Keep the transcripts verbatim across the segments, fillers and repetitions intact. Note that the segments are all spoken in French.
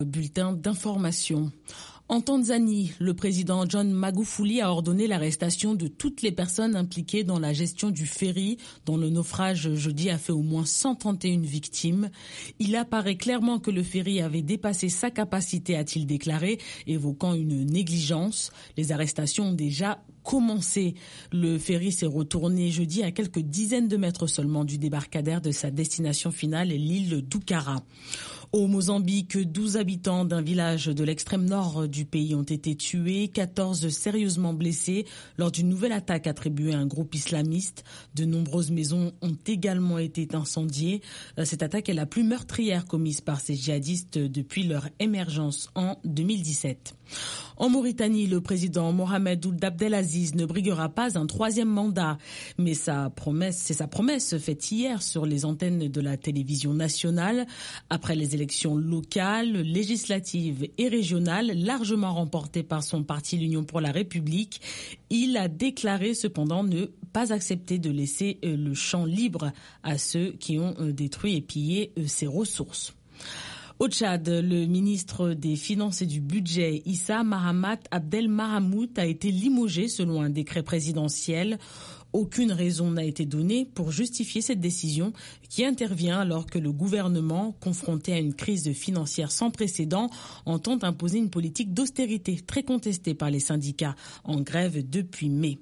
Bulletin d'information. En Tanzanie, le président John Magufuli a ordonné l'arrestation de toutes les personnes impliquées dans la gestion du ferry, dont le naufrage jeudi a fait au moins cent trente et une victimes. Il apparaît clairement que le ferry avait dépassé sa capacité, a-t-il déclaré, évoquant une négligence. Les arrestations ont déjà commencé. Le ferry s'est retourné jeudi à quelques dizaines de mètres seulement du débarcadère de sa destination finale, l'île d'Ukara. Au Mozambique, douze habitants d'un village de l'extrême nord du pays ont été tués, quatorze sérieusement blessés lors d'une nouvelle attaque attribuée à un groupe islamiste. De nombreuses maisons ont également été incendiées. Cette attaque est la plus meurtrière commise par ces djihadistes depuis leur émergence en deux mille dix-sept. En Mauritanie, le président Mohamed Ould Abdelaziz ne briguera pas un troisième mandat, mais sa promesse, c'est sa promesse faite hier sur les antennes de la télévision nationale. Après les élections locales, législatives et régionales, largement remportées par son parti l'Union pour la République, il a déclaré cependant ne pas accepter de laisser le champ libre à ceux qui ont détruit et pillé ses ressources. Au Tchad, le ministre des Finances et du Budget, Issa Mahamat Abdel Mahamoud, a été limogé selon un décret présidentiel. Aucune raison n'a été donnée pour justifier cette décision qui intervient alors que le gouvernement, confronté à une crise financière sans précédent, entend imposer une politique d'austérité très contestée par les syndicats en grève depuis mai.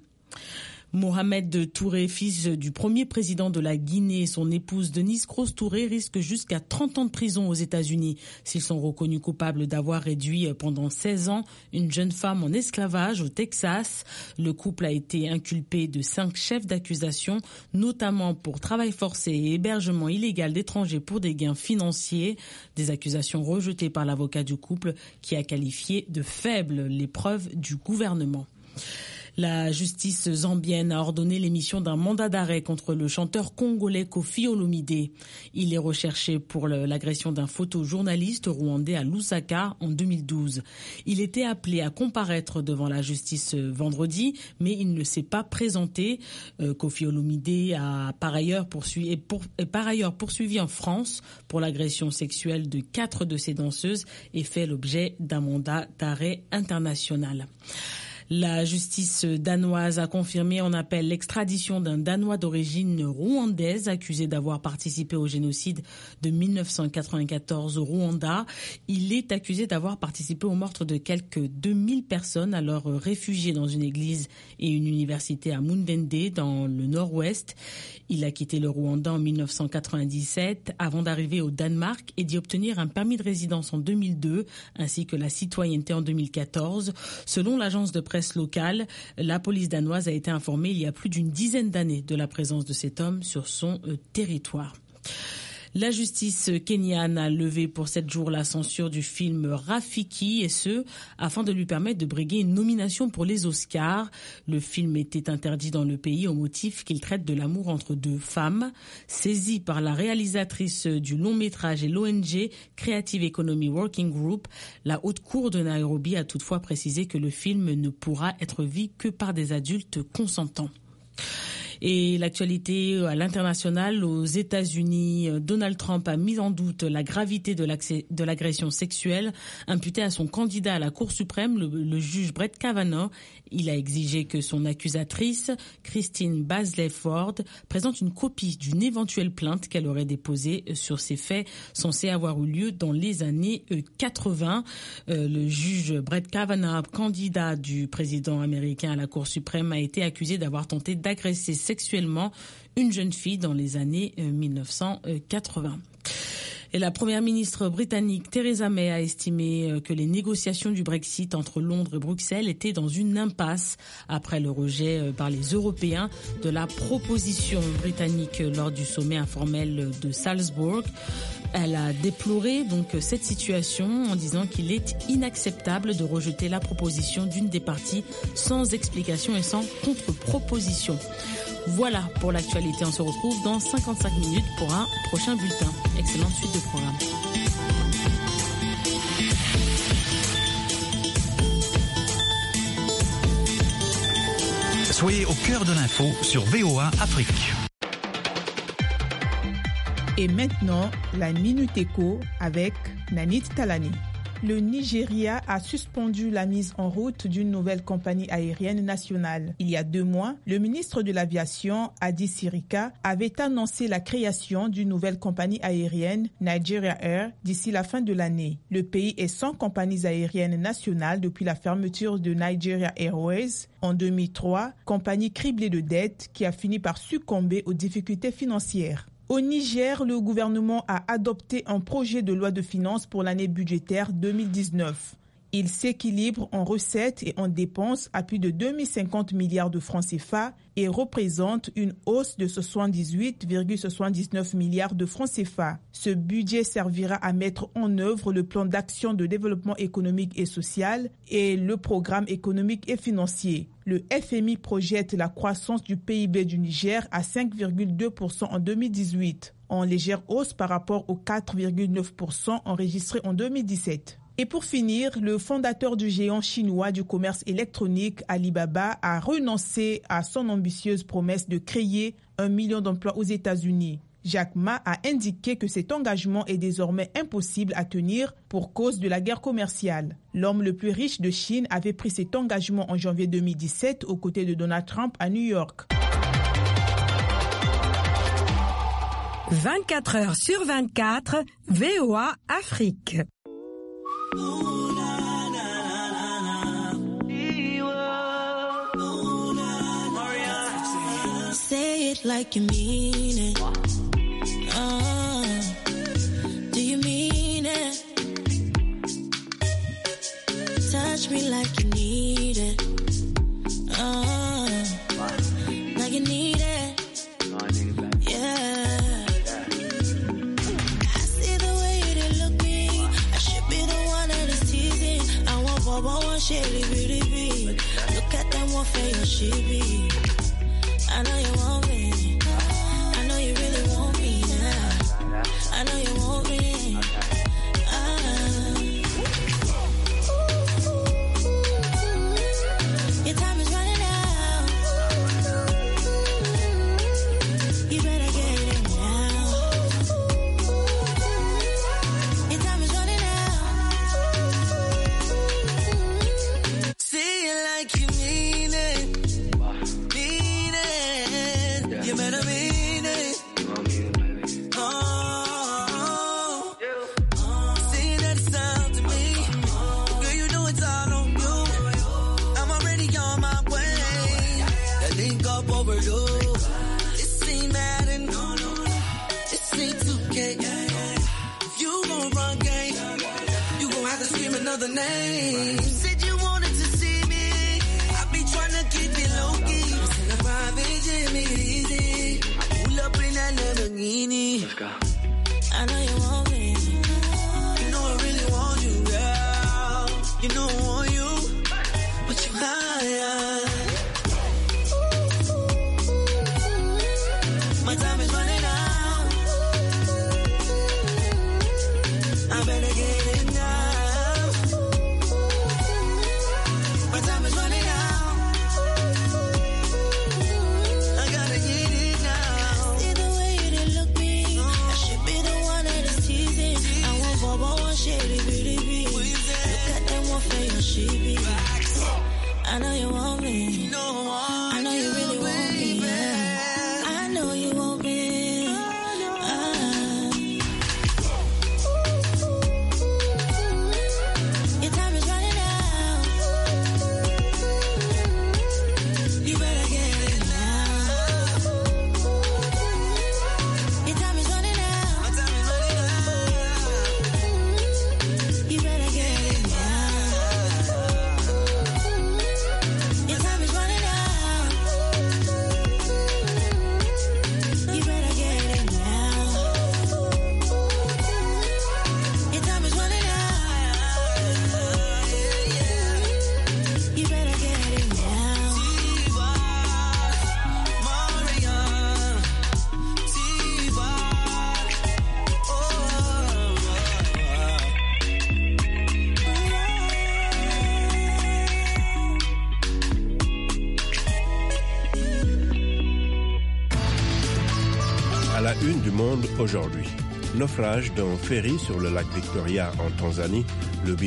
Mohamed Touré, fils du premier président de la Guinée, et son épouse Denise Cross Touré risquent jusqu'à trente ans de prison aux États-Unis s'ils sont reconnus coupables d'avoir réduit pendant seize ans une jeune femme en esclavage au Texas. Le couple a été inculpé de cinq chefs d'accusation, notamment pour travail forcé et hébergement illégal d'étrangers pour des gains financiers. Des accusations rejetées par l'avocat du couple qui a qualifié de faibles les preuves du gouvernement. La justice zambienne a ordonné l'émission d'un mandat d'arrêt contre le chanteur congolais Koffi Olomide. Il est recherché pour l'agression d'un photojournaliste rwandais à Lusaka en deux mille douze. Il était appelé à comparaître devant la justice vendredi, mais il ne s'est pas présenté. Euh, Koffi Olomide a par ailleurs poursuivi, est pour, est par ailleurs poursuivi en France pour l'agression sexuelle de quatre de ses danseuses et fait l'objet d'un mandat d'arrêt international. La justice danoise a confirmé en appel l'extradition d'un Danois d'origine rwandaise accusé d'avoir participé au génocide de mille neuf cent quatre-vingt-quatorze au Rwanda. Il est accusé d'avoir participé au meurtre de quelques deux mille personnes alors réfugiées dans une église et une université à Mundende dans le nord-ouest. Il a quitté le Rwanda en mille neuf cent quatre-vingt-dix-sept avant d'arriver au Danemark et d'y obtenir un permis de résidence en deux mille deux ainsi que la citoyenneté en deux mille quatorze. Selon l'agence de presse locale, la police danoise a été informée il y a plus d'une dizaine d'années de la présence de cet homme sur son euh, territoire. La justice kenyane a levé pour sept jours la censure du film Rafiki et ce, afin de lui permettre de briguer une nomination pour les Oscars. Le film était interdit dans le pays au motif qu'il traite de l'amour entre deux femmes. Saisie par la réalisatrice du long métrage et l'O N G Creative Economy Working Group, la haute cour de Nairobi a toutefois précisé que le film ne pourra être vu que par des adultes consentants. Et l'actualité à l'international, aux États-Unis, Donald Trump a mis en doute la gravité de, de l'agression sexuelle imputée à son candidat à la Cour suprême, le, le juge Brett Kavanaugh. Il a exigé que son accusatrice, Christine Blasey Ford, présente une copie d'une éventuelle plainte qu'elle aurait déposée sur ces faits censés avoir eu lieu dans les années quatre-vingts. Euh, le juge Brett Kavanaugh, candidat du président américain à la Cour suprême, a été accusé d'avoir tenté d'agresser sexuellement une jeune fille dans les années mille neuf cent quatre-vingts. Et la première ministre britannique Theresa May a estimé que les négociations du Brexit entre Londres et Bruxelles étaient dans une impasse après le rejet par les Européens de la proposition britannique lors du sommet informel de Salzbourg. Elle a déploré donc cette situation en disant qu'il est inacceptable de rejeter la proposition d'une des parties sans explication et sans contre-proposition. Voilà pour l'actualité. On se retrouve dans cinquante-cinq minutes pour un prochain bulletin. Excellente suite de programme. Soyez au cœur de l'info sur V O A Afrique. Et maintenant, la Minute Éco avec Nanit Talani. Le Nigeria a suspendu la mise en route d'une nouvelle compagnie aérienne nationale. Il y a deux mois, le ministre de l'Aviation, Hadi Sirika, avait annoncé la création d'une nouvelle compagnie aérienne, Nigeria Air, d'ici la fin de l'année. Le pays est sans compagnies aériennes nationales depuis la fermeture de Nigeria Airways en deux mille trois, compagnie criblée de dettes qui a fini par succomber aux difficultés financières. Au Niger, le gouvernement a adopté un projet de loi de finances pour l'année budgétaire deux mille dix-neuf. Il s'équilibre en recettes et en dépenses à plus de deux mille cinquante milliards de francs C F A et représente une hausse de soixante-dix-huit virgule soixante-dix-neuf milliards de francs C F A. Ce budget servira à mettre en œuvre le plan d'action de développement économique et social et le programme économique et financier. Le F M I projette la croissance du P I B du Niger à cinq virgule deux pour cent en deux mille dix-huit, en légère hausse par rapport aux quatre virgule neuf pour cent enregistrés en deux mille dix-sept. Et pour finir, le fondateur du géant chinois du commerce électronique Alibaba a renoncé à son ambitieuse promesse de créer un million d'emplois aux États-Unis. Jack Ma a indiqué que cet engagement est désormais impossible à tenir pour cause de la guerre commerciale. L'homme le plus riche de Chine avait pris cet engagement en janvier deux mille dix-sept aux côtés de Donald Trump à New York. vingt-quatre heures sur vingt-quatre, V O A Afrique. Say it like you mean it. Uh, do you mean it? Touch me like you need it. Uh, like you need it. Yeah. I see the way they look me. I should be the one that is teasing. I want for one shady beauty be. Look at them, what fail she be. I know you want me. I know you really want me now. I know you want me. Ah. Your time is running out. You better get it now. Your time is running out. Say it like you mean it. You better mean it. Oh, say that sound to me. Girl, you know it's all on you. I'm already on my way. That link up overdose. This ain't Madden. This ain't two K. If you gon' run game, you gon' have to scream another name. You said you wanted to see me. I be tryna keep it low key. In a private jet, make it easy. Pull up in that Lamborghini. Let's go. I know you want me. You know I really want you, girl. You know I want you, but you high. My time is running out. I better get it now. My time is running out. I gotta get it now. See the way they look me. I should be the one that is teasing. I want for one shady beauty be. Look at them, what fail she be. I know you want me. I know you really want me. Yeah. I know you want me. Ah. Your time is running out. You better get it now. Your time is running out. My time is running out. You better get it now. Your time is running out. You better get it now. Your time is running out. You better get it now. À la une du Monde aujourd'hui, naufrage d'un ferry sur le lac Victoria en Tanzanie, le